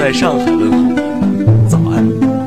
在上海问候您，早安。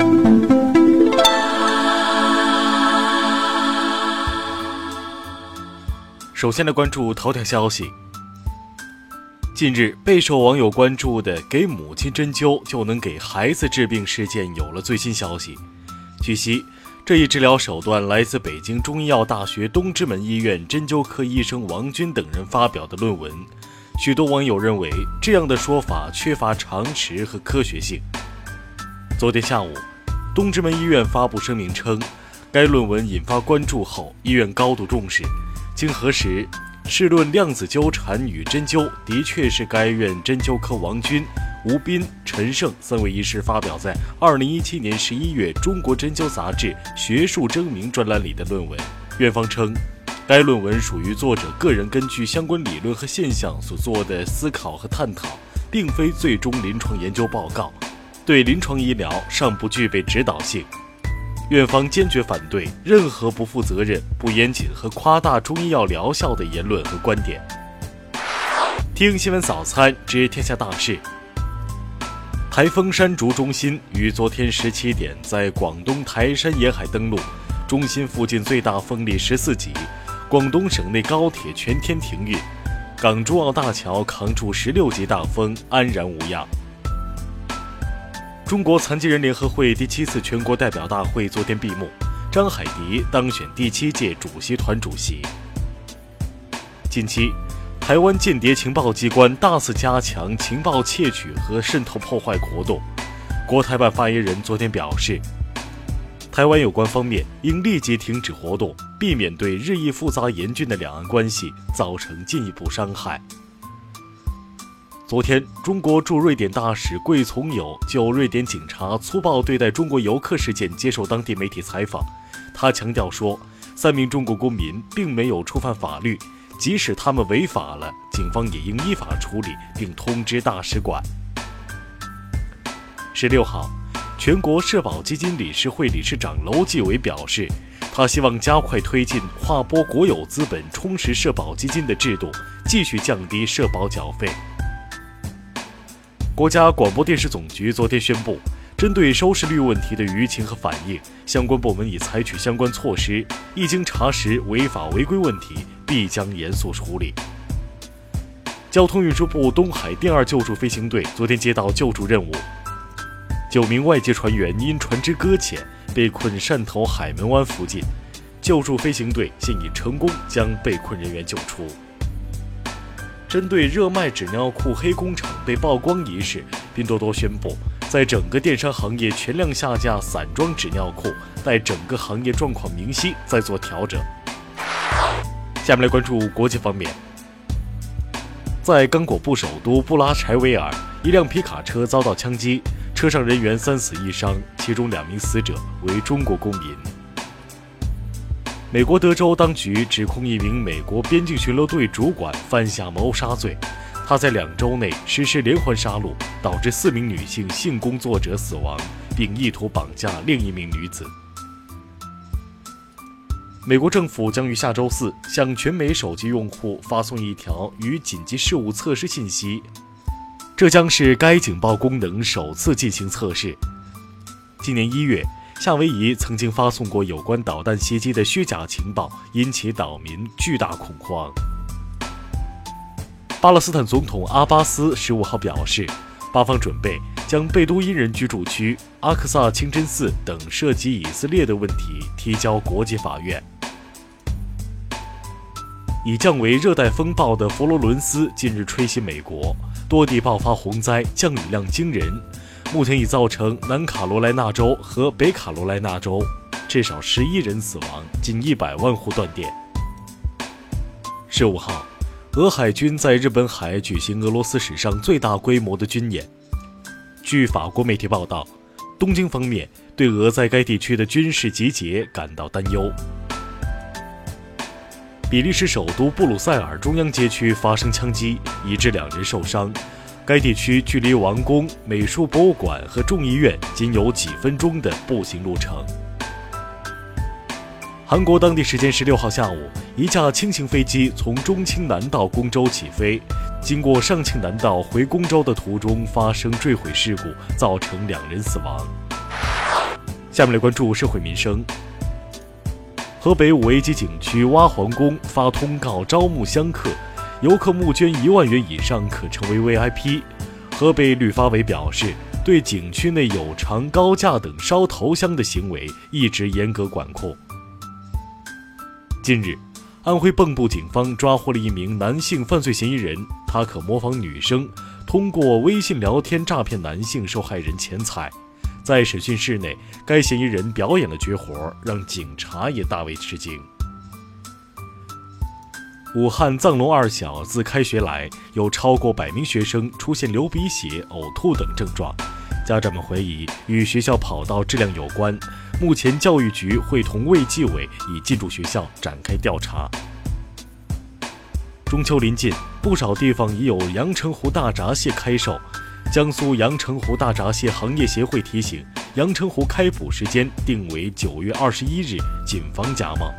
首先来关注头条消息。近日，备受网友关注的给母亲针灸就能给孩子治病事件有了最新消息。据悉，这一治疗手段来自北京中医药大学东直门医院针灸科医生王军等人发表的论文。许多网友认为这样的说法缺乏常识和科学性。昨天下午，东直门医院发布声明称，该论文引发关注后，医院高度重视。经核实，试论量子纠缠与针灸的确是该院针灸科王军、吴斌、陈胜3位医师发表在2017年11月《中国针灸杂志学术征名》专栏里的论文。院方称，该论文属于作者个人根据相关理论和现象所做的思考和探讨，并非最终临床研究报告，对临床医疗尚不具备指导性。院方坚决反对任何不负责任、不严谨和夸大中医药疗效的言论和观点。听新闻早餐，知天下大事。台风山竹中心于昨天17点在广东台山沿海登陆，中心附近最大风力14级，广东省内高铁全天停运，港珠澳大桥扛住16级大风，安然无恙。中国残疾人联合会第7次全国代表大会昨天闭幕，张海迪当选第7届主席团主席。近期，台湾间谍情报机关大肆加强情报窃取和渗透破坏活动。国台办发言人昨天表示，台湾有关方面应立即停止活动，避免对日益复杂严峻的两岸关系造成进一步伤害。昨天，中国驻瑞典大使桂从友就瑞典警察粗暴对待中国游客事件接受当地媒体采访。他强调说，3名中国公民并没有触犯法律，即使他们违法了，警方也应依法处理，并通知大使馆。16号，全国社保基金理事会理事长楼继伟表示，他希望加快推进划拨国有资本充实社保基金的制度，继续降低社保缴费。国家广播电视总局昨天宣布，针对收视率问题的舆情和反应，相关部门已采取相关措施，一经查实违法违规问题，必将严肃处理。交通运输部东海第2救助飞行队昨天接到救助任务，9名外籍船员因船只搁浅被困汕头海门湾附近，救助飞行队现已成功将被困人员救出。针对热卖纸尿裤黑工厂被曝光一事，拼多多宣布，在整个电商行业全量下架散装纸尿裤，待整个行业状况明晰再做调整。下面来关注国际方面。在刚果布首都布拉柴维尔，一辆皮卡车遭到枪击，车上人员3死1伤，其中2名死者为中国公民。美国德州当局指控一名美国边境巡逻队主管犯下谋杀罪，他在2周内实施连环杀戮，导致4名女性性工作者死亡，并意图绑架另一名女子。美国政府将于下周4向全美手机用户发送一条与紧急事务测试信息，这将是该警报功能首次进行测试。今年1月，夏威夷曾经发送过有关导弹袭击的虚假情报，引起岛民巨大恐慌。巴勒斯坦总统阿巴斯15号表示，巴方准备将贝都因人居住区、阿克萨清真寺等涉及以色列的问题提交国际法院。已降为热带风暴的佛罗伦斯近日吹袭美国，多地爆发洪灾，降雨量惊人。目前已造成南卡罗来纳州和北卡罗来纳州至少11人死亡，近100万户断电。15号，俄海军在日本海举行俄罗斯史上最大规模的军演。据法国媒体报道，东京方面对俄在该地区的军事集结感到担忧。比利时首都布鲁塞尔中央街区发生枪击，已致2人受伤。该地区距离王宫、美术博物馆和众议院仅有几分钟的步行路程。 韩国当地时间16号下午，一架轻型飞机从中青南道公州起飞，经过上庆南道回公州的途中发生坠毁事故，造成2人死亡。下面来关注社会民生。河北5A级景区蛙皇宫发通告招募香客，游客募捐1万元以上可成为 VIP。河北旅发委表示，对景区内有偿高价等烧头香的行为一直严格管控。近日，安徽蚌埠警方抓获了一名男性犯罪嫌疑人，他可模仿女生，通过微信聊天诈骗男性受害人钱财。在审讯室内，该嫌疑人表演了绝活，让警察也大为吃惊。武汉藏龙2小自开学来，有超过100名学生出现流鼻血、呕吐等症状，家长们怀疑与学校跑道质量有关。目前教育局会同卫计委已进驻学校展开调查。中秋临近，不少地方已有阳澄湖大闸蟹开售。江苏阳澄湖大闸蟹行业协会提醒，阳澄湖开捕时间定为9月21日，谨防假冒。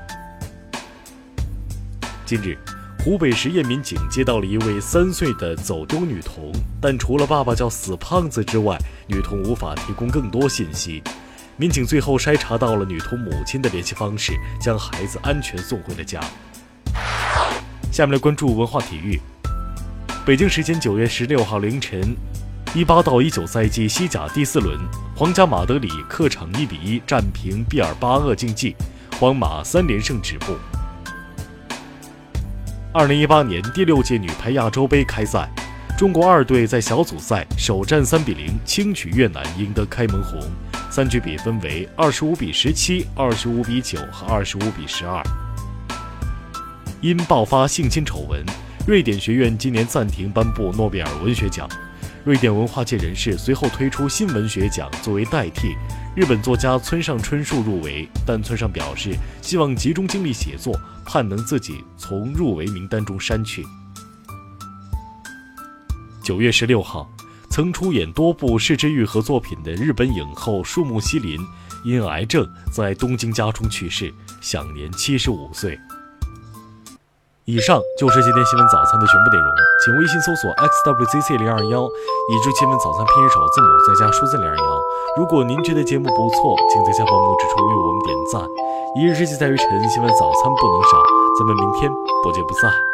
近日，湖北十堰民警接到了一位3岁的走丢女童，但除了爸爸叫死胖子之外，女童无法提供更多信息。民警最后筛查到了女童母亲的联系方式，将孩子安全送回了家。下面来关注文化体育。北京时间9月16号凌晨，18到19赛季西甲第4轮，皇家马德里客场1比1战平毕尔巴鄂竞技，皇马3连胜止步。2018年第6届女排亚洲杯开赛，中国2队在小组赛首战3比0轻取越南，赢得开门红，3局比分为25比17、25比9和25比12。因爆发性侵丑闻，瑞典学院今年暂停颁布诺贝尔文学奖。瑞典文化界人士随后推出新文学奖作为代替，日本作家村上春树入围，但村上表示希望集中精力写作，盼能自己从入围名单中删去。9月16号，曾出演多部是枝裕和作品的日本影后树木希林因癌症在东京家中去世，享年75岁。以上就是今天新闻早餐的全部内容，请微信搜索 xwzc021，已知新闻早餐拼音首字母再加数字021。如果您觉得节目不错，请在下方拇指处为我们点赞。一日之计在于晨，新闻早餐不能少，咱们明天不见不散。